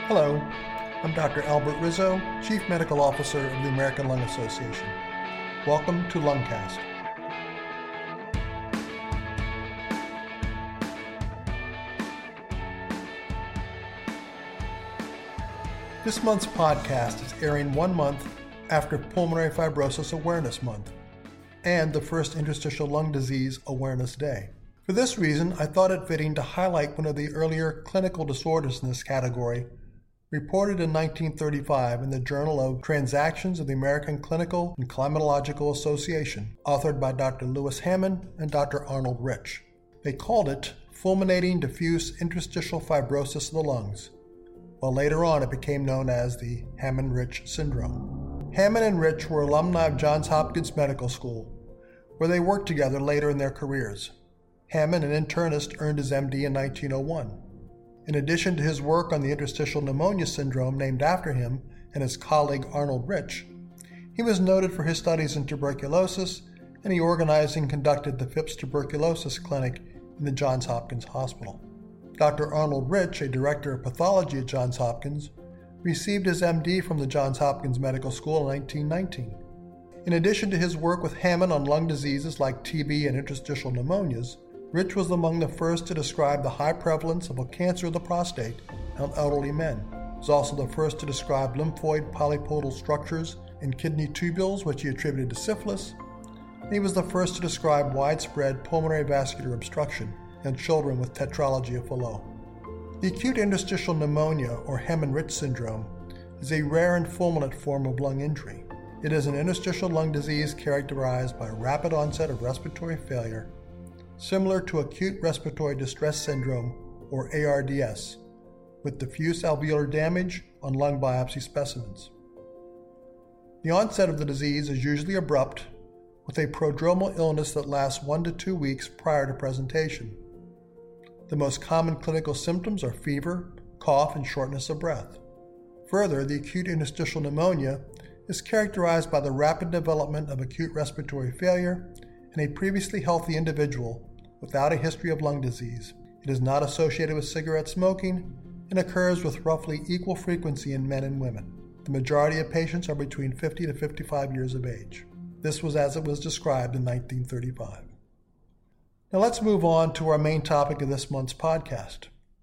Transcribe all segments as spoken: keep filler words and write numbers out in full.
Hello, I'm Doctor Albert Rizzo, Chief Medical Officer of the American Lung Association. Welcome to Lungcast. This month's podcast is airing one month after Pulmonary Fibrosis Awareness Month and the first Interstitial Lung Disease Awareness Day. For this reason, I thought it fitting to highlight one of the earlier clinical disorders in this category, reported in nineteen thirty-five in the Journal of Transactions of the American Clinical and Climatological Association, authored by Doctor Lewis Hammond and Doctor Arnold Rich. They called it Fulminating Diffuse Interstitial Fibrosis of the Lungs, while later on it became known as the Hammond-Rich Syndrome. Hammond and Rich were alumni of Johns Hopkins Medical School, where they worked together later in their careers. Hammond, an internist, earned his M D in nineteen oh one. In addition to his work on the interstitial pneumonia syndrome named after him and his colleague Arnold Rich, he was noted for his studies in tuberculosis, and he organized and conducted the Phipps Tuberculosis Clinic in the Johns Hopkins Hospital. Doctor Arnold Rich, a director of pathology at Johns Hopkins, received his M D from the Johns Hopkins Medical School in nineteen nineteen. In addition to his work with Hammond on lung diseases like T B and interstitial pneumonias, Rich was among the first to describe the high prevalence of a cancer of the prostate in elderly men. He was also the first to describe lymphoid polypoidal structures in kidney tubules, which he attributed to syphilis. And he was the first to describe widespread pulmonary vascular obstruction in children with tetralogy of Fallot. The acute interstitial pneumonia, or Hammond-Rich syndrome, is a rare and fulminant form of lung injury. It is an interstitial lung disease characterized by a rapid onset of respiratory failure, similar to acute respiratory distress syndrome, or A R D S, with diffuse alveolar damage on lung biopsy specimens. The onset of the disease is usually abrupt, with a prodromal illness that lasts one to two weeks prior to presentation. The most common clinical symptoms are fever, cough, and shortness of breath. Further, the acute interstitial pneumonia is characterized by the rapid development of acute respiratory failure in a previously healthy individual without a history of lung disease. It is not associated with cigarette smoking and occurs with roughly equal frequency in men and women. The majority of patients are between fifty to fifty-five years of age. This was as it was described in nineteen thirty-five. Now let's move on to our main topic of this month's podcast.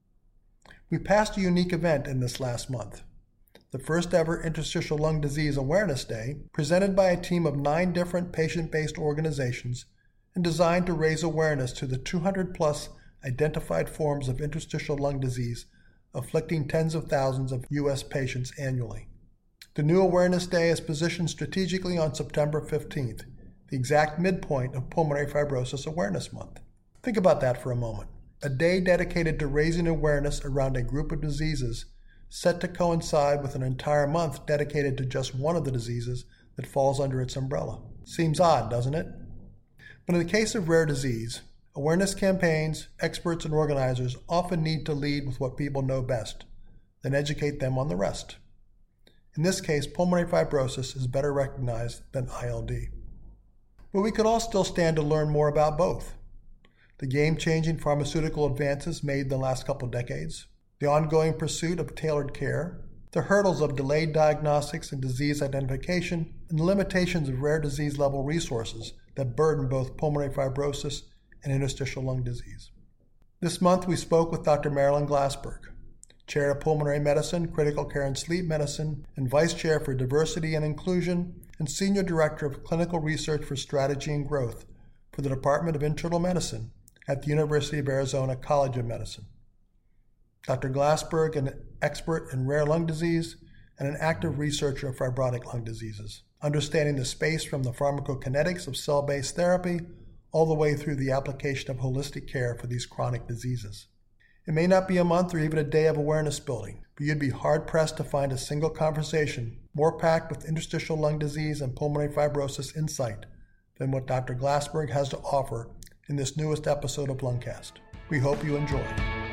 We passed a unique event in this last month, the first ever Interstitial Lung Disease Awareness Day, presented by a team of nine different patient-based organizations and designed to raise awareness to the two hundred plus identified forms of interstitial lung disease afflicting tens of thousands of U S patients annually. The new Awareness Day is positioned strategically on September fifteenth, the exact midpoint of Pulmonary Fibrosis Awareness Month. Think about that for a moment. A day dedicated to raising awareness around a group of diseases set to coincide with an entire month dedicated to just one of the diseases that falls under its umbrella. Seems odd, doesn't it? But in the case of rare disease, awareness campaigns, experts, and organizers often need to lead with what people know best, then educate them on the rest. In this case, pulmonary fibrosis is better recognized than I L D. But we could all still stand to learn more about both. The game-changing pharmaceutical advances made in the last couple decades, the ongoing pursuit of tailored care, the hurdles of delayed diagnostics and disease identification, and the limitations of rare disease-level resources that burden both pulmonary fibrosis and interstitial lung disease. This month we spoke with Doctor Marilyn Glassberg, Chair of Pulmonary Medicine, Critical Care and Sleep Medicine, and Vice Chair for Diversity and Inclusion, and Senior Director of Clinical Research for Strategy and Growth for the Department of Internal Medicine at the University of Arizona College of Medicine. Doctor Glassberg, an expert in rare lung disease and an active researcher of fibrotic lung diseases, understanding the space from the pharmacokinetics of cell-based therapy all the way through the application of holistic care for these chronic diseases. It may not be a month or even a day of awareness building, but you'd be hard-pressed to find a single conversation more packed with interstitial lung disease and pulmonary fibrosis insight than what Doctor Glassberg has to offer in this newest episode of Lungcast. We hope you enjoy.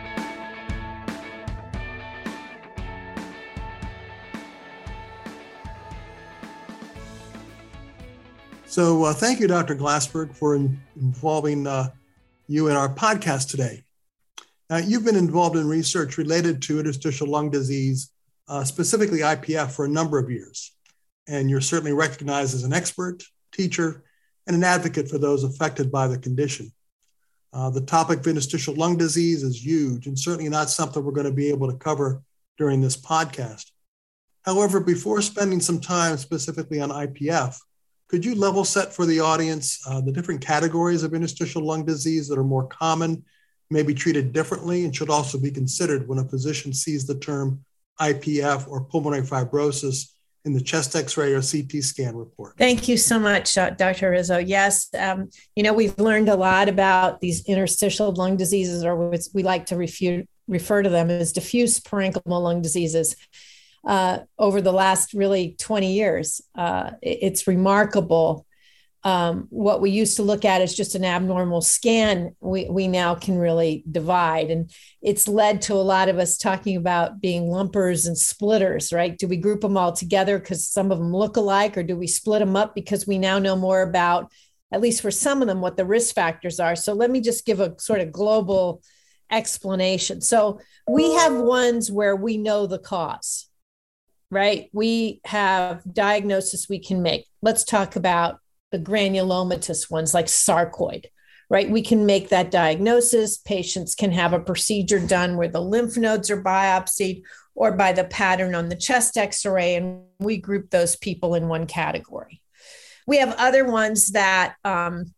So uh, thank you, Doctor Glassberg, for in, involving uh, you in our podcast today. Uh, you've been involved in research related to interstitial lung disease uh, specifically I P F, for a number of years. And you're certainly recognized as an expert, teacher, and an advocate for those affected by the condition. Uh, the topic of interstitial lung disease is huge and certainly not something we're going to be able to cover during this podcast. However, before spending some time specifically on I P F, could you level set for the audience uh, the different categories of interstitial lung disease that are more common, may be treated differently, and should also be considered when a physician sees the term I P F or pulmonary fibrosis in the chest X-ray or C T scan report? Thank you so much, Doctor Rizzo. Yes, um, you know, we've learned a lot about these interstitial lung diseases, or what we like to refer, refer to them as diffuse parenchymal lung diseases. Uh, over the last really twenty years. Uh, it, it's remarkable. Um, what we used to look at as just an abnormal scan, we, we now can really divide. And it's led to a lot of us talking about being lumpers and splitters, right? Do we group them all together because some of them look alike, or do we split them up because we now know more about, at least for some of them, what the risk factors are? So let me just give a sort of global explanation. So we have ones where we know the cause. Right? We have diagnosis we can make. Let's talk about the granulomatous ones like sarcoid, right? We can make that diagnosis. Patients can have a procedure done where the lymph nodes are biopsied or by the pattern on the chest X-ray, and we group those people in one category. We have other ones that um,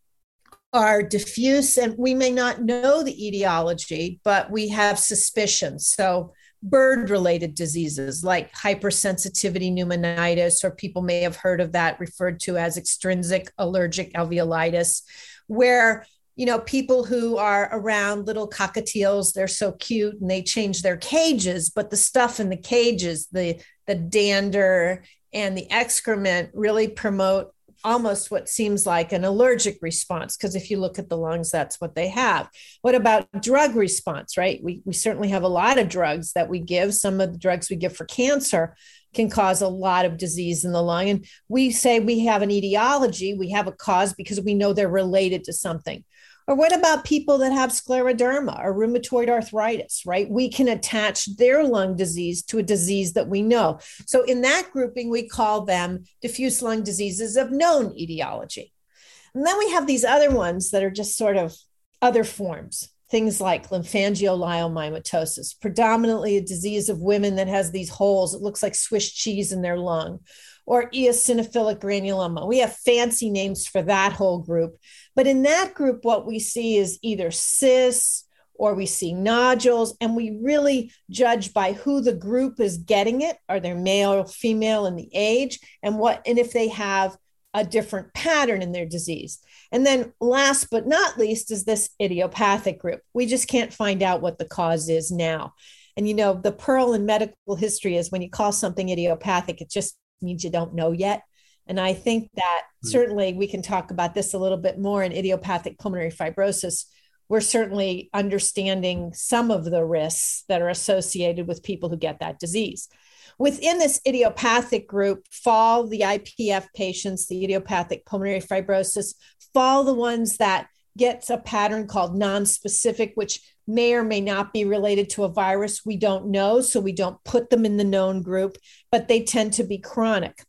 are diffuse, and we may not know the etiology, but we have suspicions. So bird-related diseases like hypersensitivity pneumonitis, or people may have heard of that referred to as extrinsic allergic alveolitis, where, you know, people who are around little cockatiels, they're so cute and they change their cages, but the stuff in the cages, the, the dander and the excrement really promote almost what seems like an allergic response, because if you look at the lungs, that's what they have. What about drug response, right? We, we certainly have a lot of drugs that we give. Some of the drugs we give for cancer can cause a lot of disease in the lung. And we say we have an etiology, we have a cause because we know they're related to something. Or what about people that have scleroderma or rheumatoid arthritis, right? We can attach their lung disease to a disease that we know. So in that grouping, we call them diffuse lung diseases of known etiology. And then we have these other ones that are just sort of other forms, things like lymphangioliomyomatosis, predominantly a disease of women that has these holes. It looks like Swiss cheese in their lung. Or eosinophilic granuloma. We have fancy names for that whole group. But in that group, what we see is either cysts or we see nodules, and we really judge by who the group is getting it. Are they male or female, and the age, and what, and if they have a different pattern in their disease. And then last but not least is this idiopathic group. We just can't find out what the cause is now. And you know, the pearl in medical history is when you call something idiopathic, it just means you don't know yet. And I think that certainly we can talk about this a little bit more in idiopathic pulmonary fibrosis. We're certainly understanding some of the risks that are associated with people who get that disease. Within this idiopathic group fall the I P F patients, the idiopathic pulmonary fibrosis, fall the ones that gets a pattern called nonspecific, which may or may not be related to a virus. We don't know, so we don't put them in the known group, but they tend to be chronic.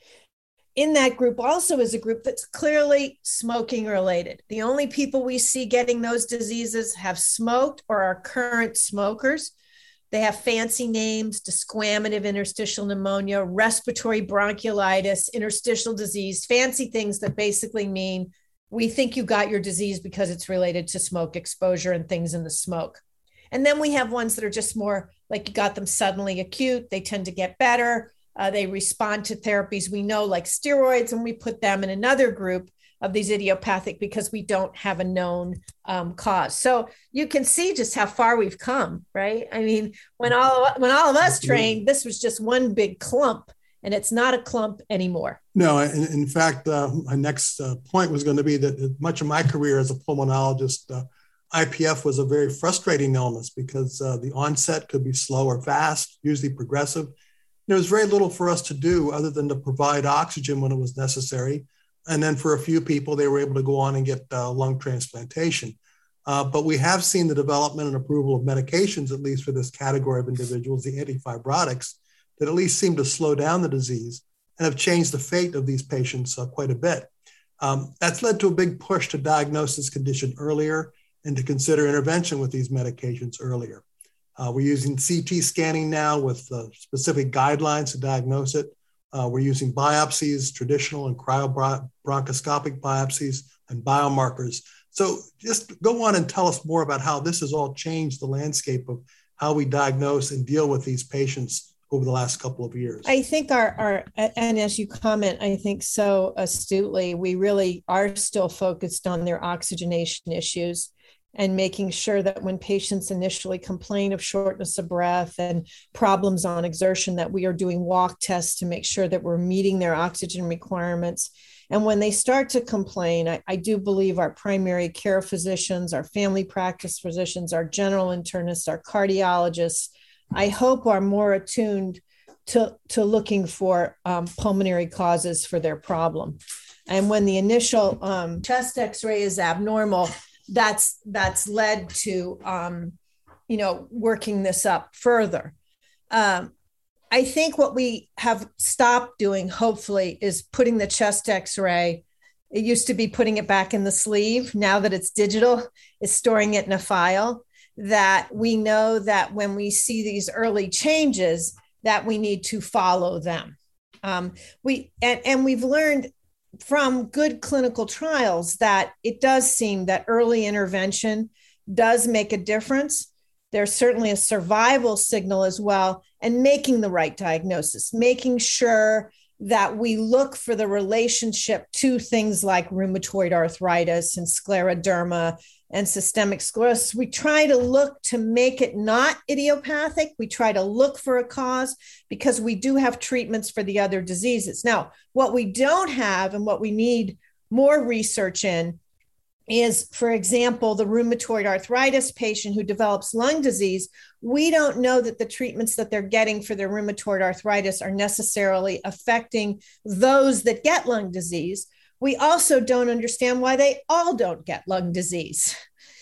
In that group also is a group that's clearly smoking related. The only people we see getting those diseases have smoked or are current smokers. They have fancy names: desquamative interstitial pneumonia, respiratory bronchiolitis, interstitial disease, fancy things that basically mean we think you got your disease because it's related to smoke exposure and things in the smoke. And then we have ones that are just more like you got them suddenly acute. They tend to get better. Uh, they respond to therapies we know, like steroids, and we put them in another group of these idiopathic because we don't have a known um, cause. So you can see just how far we've come, right? I mean, when all of, when all of us trained, this was just one big clump, and it's not a clump anymore. No, in, in fact, uh, my next uh, point was going to be that much of my career as a pulmonologist, uh, I P F was a very frustrating illness because uh, the onset could be slow or fast, usually progressive. There was very little for us to do other than to provide oxygen when it was necessary. And then for a few people, they were able to go on and get uh, lung transplantation. Uh, but we have seen the development and approval of medications, at least for this category of individuals, the antifibrotics, that at least seem to slow down the disease and have changed the fate of these patients uh, quite a bit. Um, that's led to a big push to diagnose this condition earlier and to consider intervention with these medications earlier. Uh, we're using C T scanning now with uh, specific guidelines to diagnose it. Uh, we're using biopsies, traditional and cryobronchoscopic biopsies, and biomarkers. So just go on and tell us more about how this has all changed the landscape of how we diagnose and deal with these patients over the last couple of years. I think our, our and as you comment, I think so astutely, we really are still focused on their oxygenation issues and making sure that when patients initially complain of shortness of breath and problems on exertion, that we are doing walk tests to make sure that we're meeting their oxygen requirements. And when they start to complain, I, I do believe our primary care physicians, our family practice physicians, our general internists, our cardiologists, I hope are more attuned to, to looking for um, pulmonary causes for their problem. And when the initial um, chest x-ray is abnormal, that's that's led to, um, you know, working this up further. Um, I think what we have stopped doing, hopefully, is putting the chest x-ray. It used to be putting it back in the sleeve. Now that it's digital, it's storing it in a file, that we know that when we see these early changes, that we need to follow them. Um, we and, and we've learned from good clinical trials that it does seem that early intervention does make a difference. There's certainly a survival signal as well, and making the right diagnosis, making sure that we look for the relationship to things like rheumatoid arthritis and scleroderma and systemic sclerosis. We try to look to make it not idiopathic. We try to look for a cause because we do have treatments for the other diseases. Now, what we don't have and what we need more research in is, for example, the rheumatoid arthritis patient who develops lung disease. We don't know that the treatments that they're getting for their rheumatoid arthritis are necessarily affecting those that get lung disease. We also don't understand why they all don't get lung disease.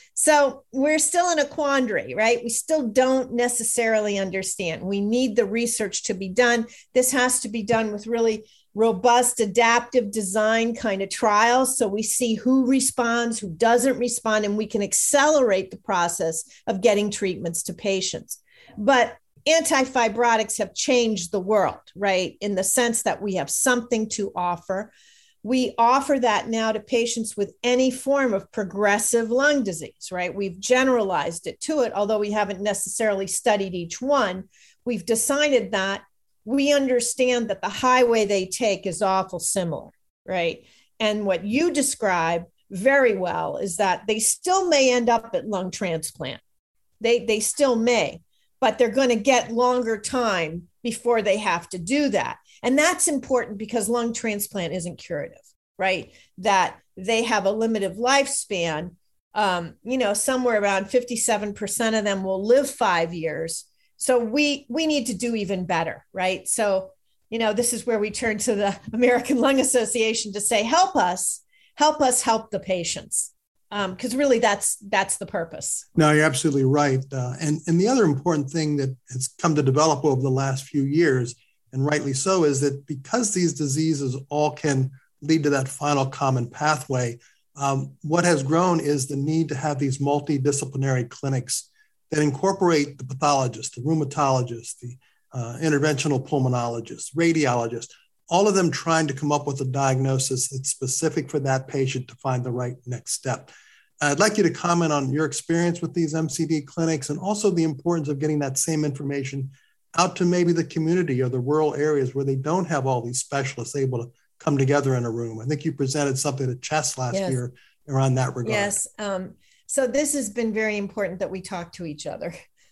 So we're still in a quandary, right? We still don't necessarily understand. We need the research to be done. This has to be done with really robust adaptive design kind of trials. So we see who responds, who doesn't respond, and we can accelerate the process of getting treatments to patients. But antifibrotics have changed the world, right? In the sense that we have something to offer. We offer that now to patients with any form of progressive lung disease, right? We've generalized it to it, although we haven't necessarily studied each one. We've decided that we understand that the highway they take is awful similar, right? And what you describe very well is that they still may end up at lung transplant. They, they still may, but they're going to get longer time before they have to do that. And that's important because lung transplant isn't curative, right? That they have a limited lifespan. Um, you know, somewhere around fifty-seven percent of them will live five years. So we we need to do even better, right? So, you know, this is where we turn to the American Lung Association to say, help us, help us help the patients. Because um, really that's that's the purpose. No, you're absolutely right. Uh, and, and the other important thing that has come to develop over the last few years, and rightly so, is that because these diseases all can lead to that final common pathway, um, what has grown is the need to have these multidisciplinary clinics that incorporate the pathologist, the rheumatologist, the uh, interventional pulmonologist, radiologist, all of them trying to come up with a diagnosis that's specific for that patient to find the right next step. I'd like you to comment on your experience with these M C D clinics and also the importance of getting that same information out to maybe the community or the rural areas where they don't have all these specialists able to come together in a room. I think you presented something at CHEST last yes. year around that regard. Yes. Um, so this has been very important that we talk to each other.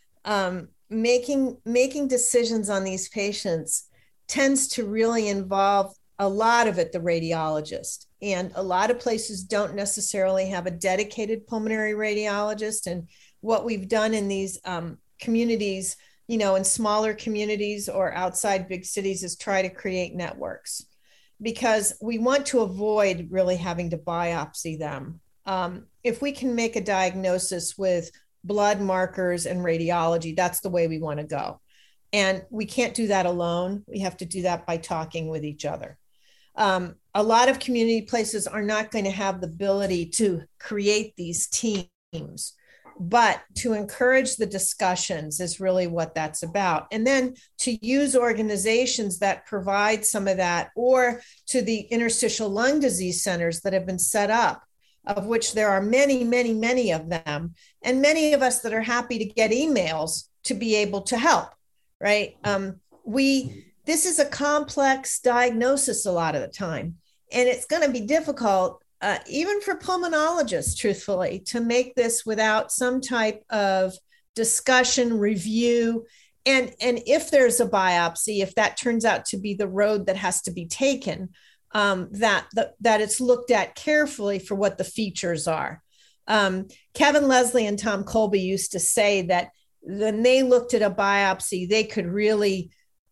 Um, making, making decisions on these patients tends to really involve a lot of it the radiologist. And a lot of places don't necessarily have a dedicated pulmonary radiologist. And what we've done in these um, communities, you know, in smaller communities or outside big cities, is try to create networks, because we want to avoid really having to biopsy them. Um, if we can make a diagnosis with blood markers and radiology, that's the way we want to go. And we can't do that alone. We have to do that by talking with each other. Um, a lot of community places are not going to have the ability to create these teams, but to encourage the discussions is really what that's about. And then to use organizations that provide some of that, or to the interstitial lung disease centers that have been set up, of which there are many, many, many of them, and many of us that are happy to get emails to be able to help, right? Um, we, this is a complex diagnosis a lot of the time, and it's going to be difficult, uh, even for pulmonologists, truthfully, to make this without some type of discussion, review, and, and if there's a biopsy, if that turns out to be the road that has to be taken, um, that, the, that it's looked at carefully for what the features are. Um, Kevin Leslie and Tom Colby used to say that when they looked at a biopsy, they could really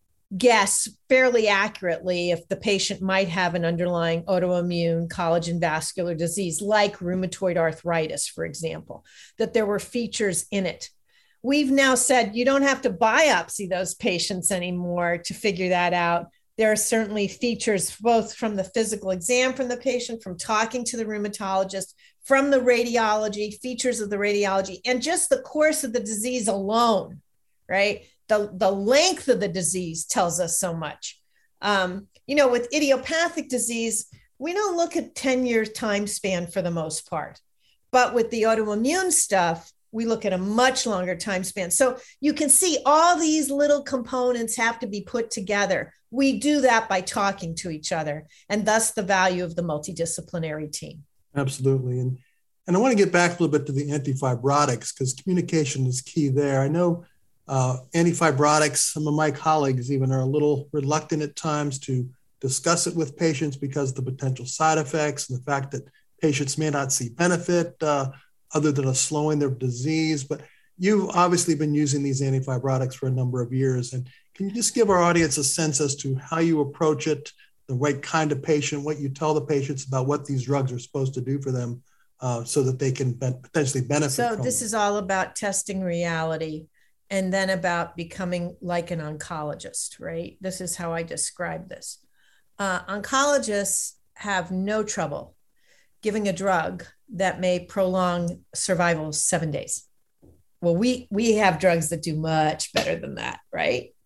guess fairly accurately if the patient might have an underlying autoimmune collagen vascular disease, like rheumatoid arthritis, for example, that there were features in it. We've now said you don't have to biopsy those patients anymore to figure that out. There are certainly features both from the physical exam from the patient, from talking to the rheumatologist, from the radiology, features of the radiology, and just the course of the disease alone, right? The, the length of the disease tells us so much. Um, you know, with idiopathic disease, we don't look at ten year time span for the most part. But with the autoimmune stuff, we look at a much longer time span. So you can see all these little components have to be put together. We do that by talking to each other, and thus the value of the multidisciplinary team. Absolutely. And, and I want to get back a little bit to the antifibrotics, because communication is key there. I know Uh, antifibrotics, some of my colleagues even are a little reluctant at times to discuss it with patients because of the potential side effects and the fact that patients may not see benefit uh, other than a slowing their disease. But you've obviously been using these antifibrotics for a number of years. And can you just give our audience a sense as to how you approach it, the right kind of patient, what you tell the patients about what these drugs are supposed to do for them uh, so that they can be- potentially benefit so from this them? Is all about testing reality. And then about becoming like an oncologist, right? This is how I describe this. Uh, oncologists have no trouble giving a drug that may prolong survival seven days. Well, we we have drugs that do much better than that, right?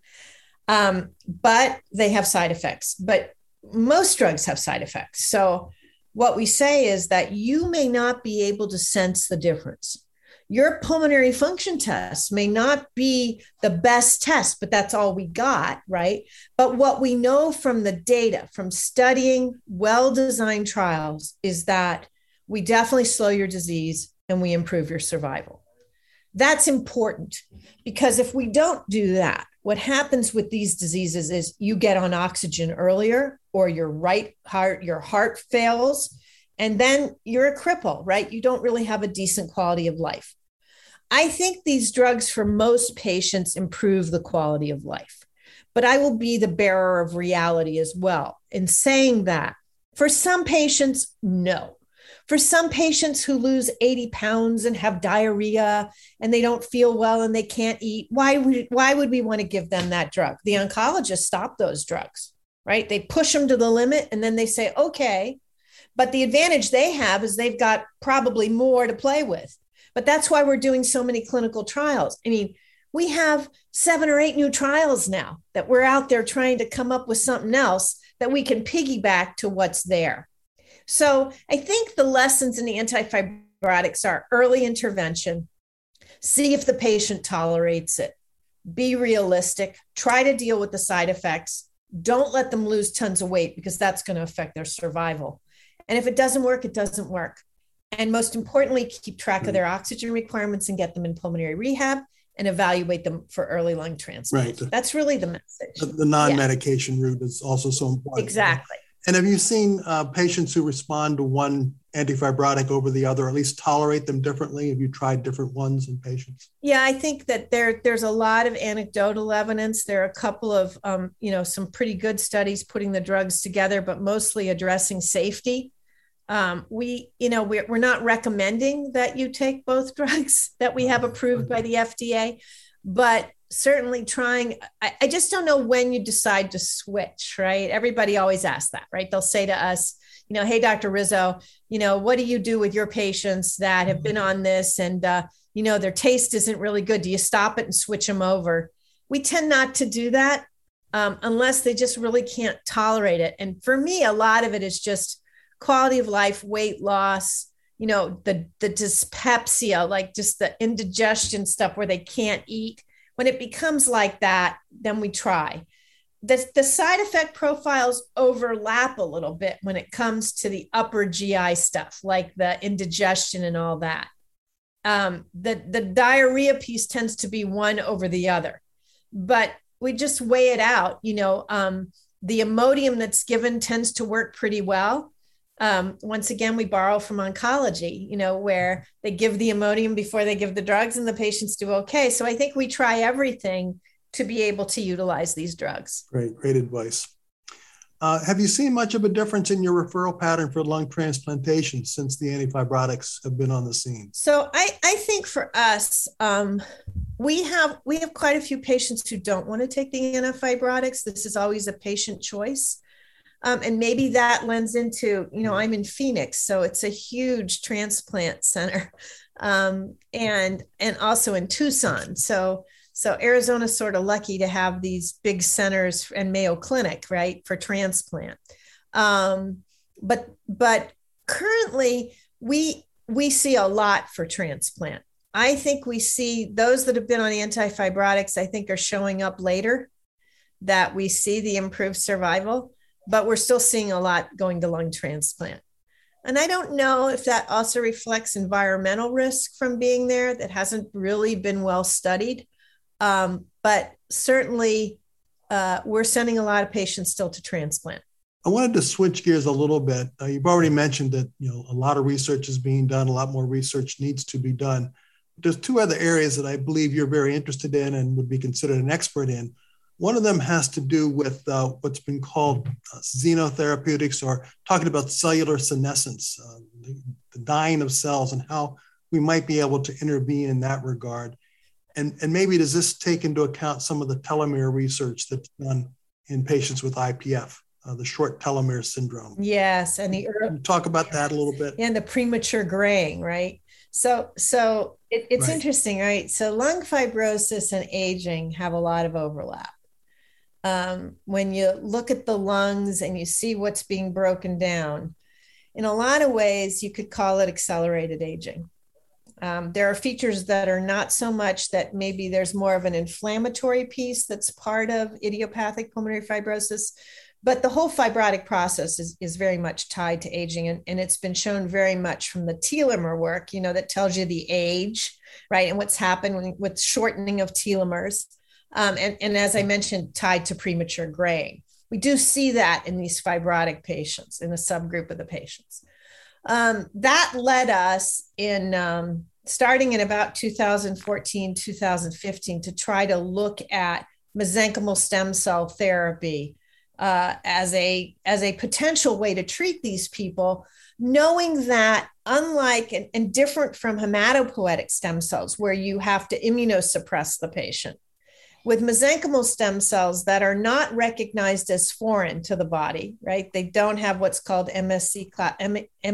Um, but they have side effects. But most drugs have side effects. So what we say is that you may not be able to sense the difference. Your pulmonary function test may not be the best test, but that's all we got, right? But what we know from the data, from studying well-designed trials, is that we definitely slow your disease and we improve your survival. That's important, because if we don't do that, what happens with these diseases is you get on oxygen earlier, or your right heart, your heart fails, and then you're a cripple, right? You don't really have a decent quality of life. I think these drugs for most patients improve the quality of life, but I will be the bearer of reality as well in saying that for some patients, no. For some patients who lose eighty pounds and have diarrhea and they don't feel well and they can't eat, why would, why would we want to give them that drug? The oncologists stop those drugs, right? They push them to the limit and then they say, okay, but the advantage they have is they've got probably more to play with. But that's why we're doing so many clinical trials. I mean, we have seven or eight new trials now that we're out there trying to come up with something else that we can piggyback to what's there. So I think the lessons in the antifibrotics are early intervention, see if the patient tolerates it, be realistic, try to deal with the side effects, don't let them lose tons of weight because that's going to affect their survival. And if it doesn't work, it doesn't work. And most importantly, keep track of their oxygen requirements and get them in pulmonary rehab and evaluate them for early lung transplant. Right. That's really the message. The, the non-medication yeah. route is also so important. Exactly. And have you seen uh, patients who respond to one antifibrotic over the other, or at least tolerate them differently? Have you tried different ones in patients? Yeah, I think that there, there's a lot of anecdotal evidence. There are a couple of, um, you know, some pretty good studies putting the drugs together, but mostly addressing safety. Um, we, you know, we're, we're not recommending that you take both drugs that we have approved by the F D A, but certainly trying, I, I just don't know when you decide to switch, right? Everybody always asks that, right? They'll say to us, you know, hey, Doctor Rizzo, you know, what do you do with your patients that have been on this and, uh, you know, their taste isn't really good? Do you stop it and switch them over? We tend not to do that um, unless they just really can't tolerate it. And for me, a lot of it is just quality of life, weight loss, you know, the, the dyspepsia, like just the indigestion stuff where they can't eat. When it becomes like that, then we try. The, the side effect profiles overlap a little bit when it comes to the upper G I stuff, like the indigestion and all that. Um, the, the diarrhea piece tends to be one over the other, but we just weigh it out. You know, um, the Imodium that's given tends to work pretty well. Um, once again, we borrow from oncology, you know, where they give the Imodium before they give the drugs and the patients do okay. So I think we try everything to be able to utilize these drugs. Great, great advice. Uh, have you seen much of a difference in your referral pattern for lung transplantation since the antifibrotics have been on the scene? So I, I think for us, um, we have we have quite a few patients who don't want to take the antifibrotics. This is always a patient choice. Um, and maybe that lends into, you know, I'm in Phoenix, so it's a huge transplant center, um, and and also in Tucson. So so Arizona's sort of lucky to have these big centers and Mayo Clinic, right, for transplant. Um, but but currently we we see a lot for transplant. I think we see those that have been on antifibrotics, I think, are showing up later, that we see the improved survival. But we're still seeing a lot going to lung transplant. And I don't know if that also reflects environmental risk from being there that hasn't really been well studied. Um, but certainly uh, we're sending a lot of patients still to transplant. I wanted to switch gears a little bit. Uh, you've already mentioned that, you know, a lot of research is being done, a lot more research needs to be done. There's two other areas that I believe you're very interested in and would be considered an expert in. One of them has to do with uh, what's been called uh, xenotherapeutics, or talking about cellular senescence, uh, the, the dying of cells, and how we might be able to intervene in that regard. And, and maybe does this take into account some of the telomere research that's done in patients with I P F, uh, the short telomere syndrome? Yes, and the Can you talk about that a little bit. And the premature graying, right? So, so it, it's right. Interesting, right? So lung fibrosis and aging have a lot of overlap. Um, when you look at the lungs and you see what's being broken down, in a lot of ways, you could call it accelerated aging. Um, there are features that are not so much that maybe there's more of an inflammatory piece that's part of idiopathic pulmonary fibrosis, but the whole fibrotic process is, is very much tied to aging. And, and it's been shown very much from the telomere work, you know, that tells you the age, right? And what's happened with shortening of telomeres. Um, and, and as I mentioned, tied to premature graying. We do see that in these fibrotic patients, in a subgroup of the patients. Um, that led us in um, starting in about two thousand fourteen, two thousand fifteen to try to look at mesenchymal stem cell therapy uh, as a, as a potential way to treat these people, knowing that unlike and, and different from hematopoietic stem cells, where you have to immunosuppress the patient, with mesenchymal stem cells that are not recognized as foreign to the body, right? They don't have what's called M S C class, M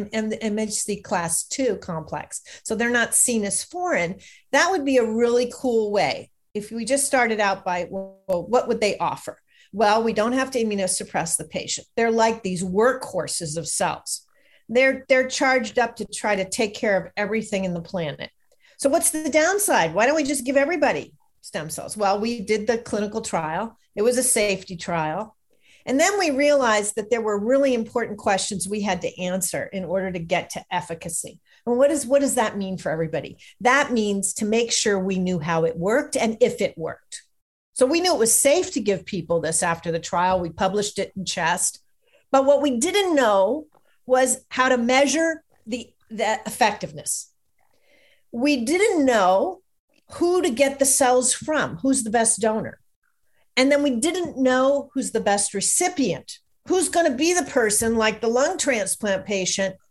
H C class two complex. So they're not seen as foreign. That would be a really cool way. If we just started out by, well, what would they offer? Well, we don't have to immunosuppress the patient. They're like these workhorses of cells. They're, they're charged up to try to take care of everything in the planet. So what's the downside? Why don't we just give everybody stem cells? Well, we did the clinical trial. It was a safety trial. And then we realized that there were really important questions we had to answer in order to get to efficacy. And what, is, what does that mean for everybody? That means to make sure we knew how it worked and if it worked. So we knew it was safe to give people this after the trial. We published it in Chest. But what we didn't know was how to measure the, the effectiveness. We didn't know who to get the cells from, who's the best donor. And then we didn't know who's the best recipient, who's going to be the person like the lung transplant patient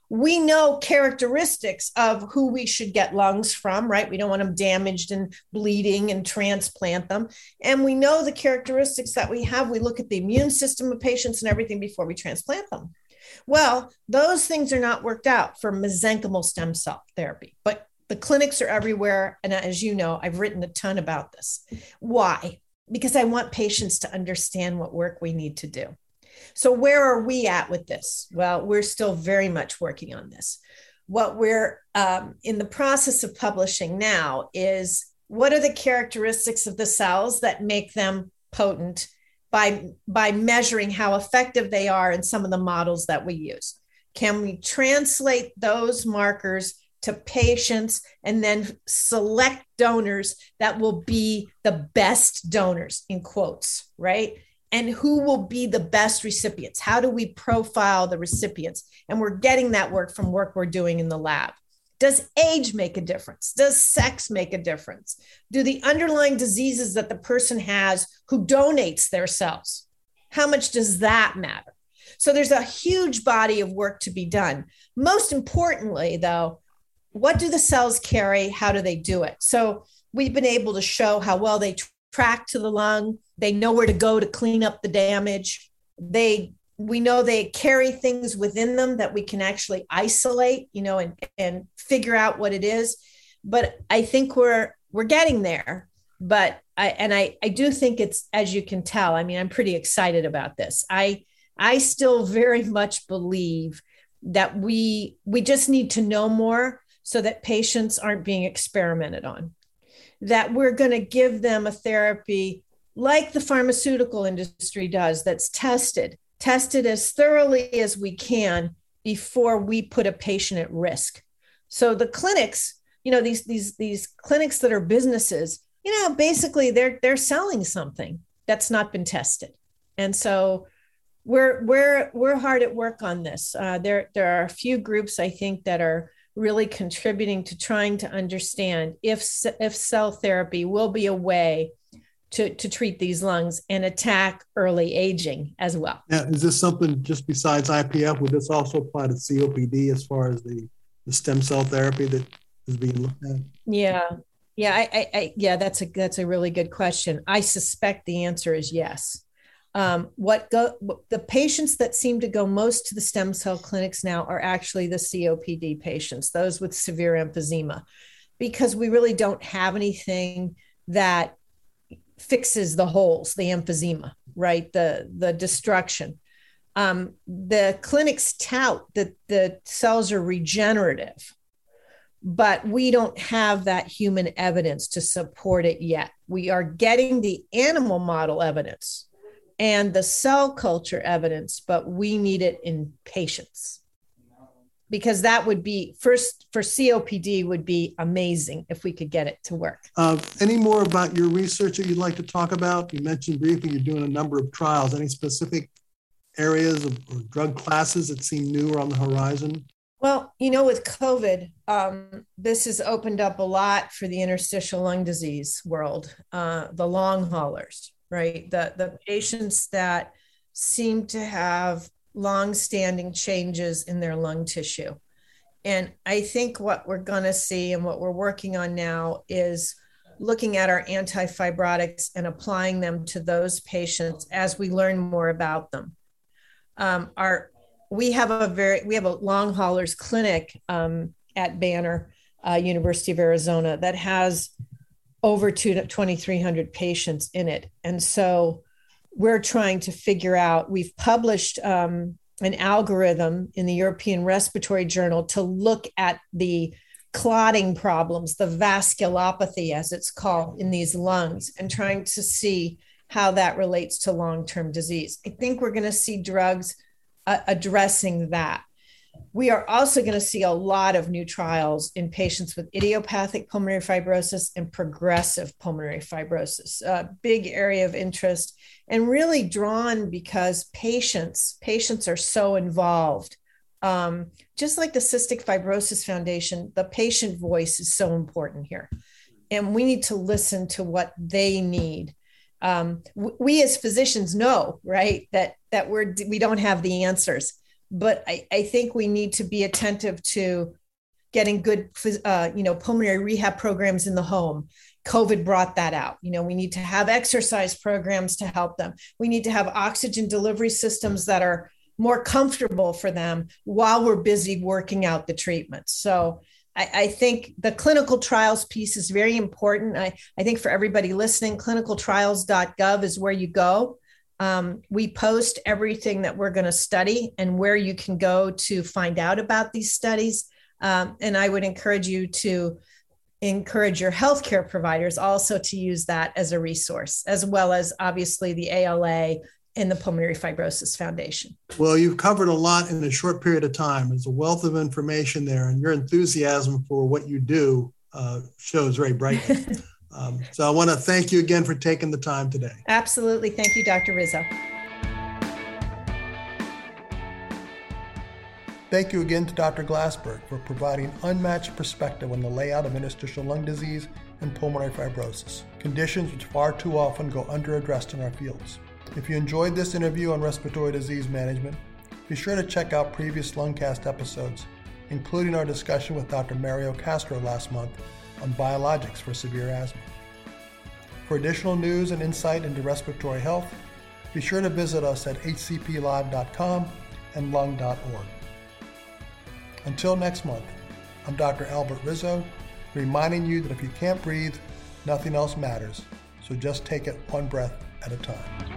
we know characteristics of who we should get lungs from, right? We don't want them damaged and bleeding and transplant them. And we know the characteristics that we have. We look at the immune system of patients and everything before we transplant them. Well, those things are not worked out for mesenchymal stem cell therapy, but the clinics are everywhere. And as you know, I've written a ton about this. Why? Because I want patients to understand what work we need to do. So where are we at with this? Well, we're still very much working on this. What we're um, in the process of publishing now is what are the characteristics of the cells that make them potent by, by measuring how effective they are in some of the models that we use. Can we translate those markers to patients and then select donors that will be the best donors, in quotes, right? And who will be the best recipients? How do we profile the recipients? And we're getting that work from work we're doing in the lab. Does age make a difference? Does sex make a difference? Do the underlying diseases that the person has who donates their cells, how much does that matter? So there's a huge body of work to be done. Most importantly, though, what do the cells carry? How do they do it? So we've been able to show how well they track to the lung. They know where to go to clean up the damage. They, we know they carry things within them that we can actually isolate, you know, and, and figure out what it is. But I think we're, we're getting there. But I, and I, I do think it's, as you can tell, I mean, I'm pretty excited about this. I, I still very much believe that we, we just need to know more so that patients aren't being experimented on, that we're going to give them a therapy like the pharmaceutical industry does, that's tested, tested as thoroughly as we can before we put a patient at risk. So the clinics, you know, these, these, these clinics that are businesses, you know, basically they're, they're selling something that's not been tested. And so we're, we're, we're hard at work on this. Uh, there, there are a few groups, I think, that are really contributing to trying to understand if, if cell therapy will be a way to, to treat these lungs and attack early aging as well. Now, is this something just besides I P F? Would this also apply to C O P D as far as the, the stem cell therapy that is being looked at? Yeah. Yeah. I, I, I yeah, that's a, that's a really good question. I suspect the answer is yes. Um, what go, the patients that seem to go most to the stem cell clinics now are actually the C O P D patients, those with severe emphysema, because we really don't have anything that fixes the holes, the emphysema, right? The, the destruction. Um, the clinics tout that the cells are regenerative, but we don't have that human evidence to support it yet. We are getting the animal model evidence and the cell culture evidence, but we need it in patients. Because that would be, first for C O P D would be amazing if we could get it to work. Uh, any more about your research that you'd like to talk about? You mentioned briefly you're doing a number of trials. Any specific areas of, or drug classes that seem new or on the horizon? Well, you know, with COVID, um, this has opened up a lot for the interstitial lung disease world, uh, the long haulers, right? The, the patients that seem to have long-standing changes in their lung tissue. And I think what we're going to see and what we're working on now is looking at our antifibrotics and applying them to those patients as we learn more about them. Um, our, we have a very, we have a long haulers clinic um, at Banner, uh, University of Arizona, that has over twenty-three hundred patients in it. And so we're trying to figure out, we've published um, an algorithm in the European Respiratory Journal to look at the clotting problems, the vasculopathy, as it's called, in these lungs, and trying to see how that relates to long-term disease. I think we're going to see drugs uh, addressing that. We are also going to see a lot of new trials in patients with idiopathic pulmonary fibrosis and progressive pulmonary fibrosis, a big area of interest, and really drawn because patients, patients are so involved. Um, just like the Cystic Fibrosis Foundation, the patient voice is so important here. And we need to listen to what they need. Um, we as physicians know, right, that, that we're, we don't have the answers. but I, I think we need to be attentive to getting good, uh, you know, pulmonary rehab programs in the home. COVID brought that out. You know, we need to have exercise programs to help them. We need to have oxygen delivery systems that are more comfortable for them while we're busy working out the treatment. So I, I think the clinical trials piece is very important. I, I think for everybody listening, clinical trials dot gov is where you go. Um, we post everything that we're going to study and where you can go to find out about these studies. Um, and I would encourage you to encourage your healthcare providers also to use that as a resource, as well as obviously the A L A and the Pulmonary Fibrosis Foundation. Well, you've covered a lot in a short period of time. There's a wealth of information there, and your enthusiasm for what you do uh, shows very brightly. um, so I want to thank you again for taking the time today. Absolutely. Thank you, Doctor Rizzo. Thank you again to Doctor Glassberg for providing unmatched perspective on the layout of interstitial lung disease and pulmonary fibrosis, conditions which far too often go underaddressed in our fields. If you enjoyed this interview on respiratory disease management, be sure to check out previous Lungcast episodes, including our discussion with Doctor Mario Castro last month on biologics for severe asthma. For additional news and insight into respiratory health, be sure to visit us at h c p live dot com and lung dot org. Until next month, I'm Doctor Albert Rizzo, reminding you that if you can't breathe, nothing else matters. So just take it one breath at a time.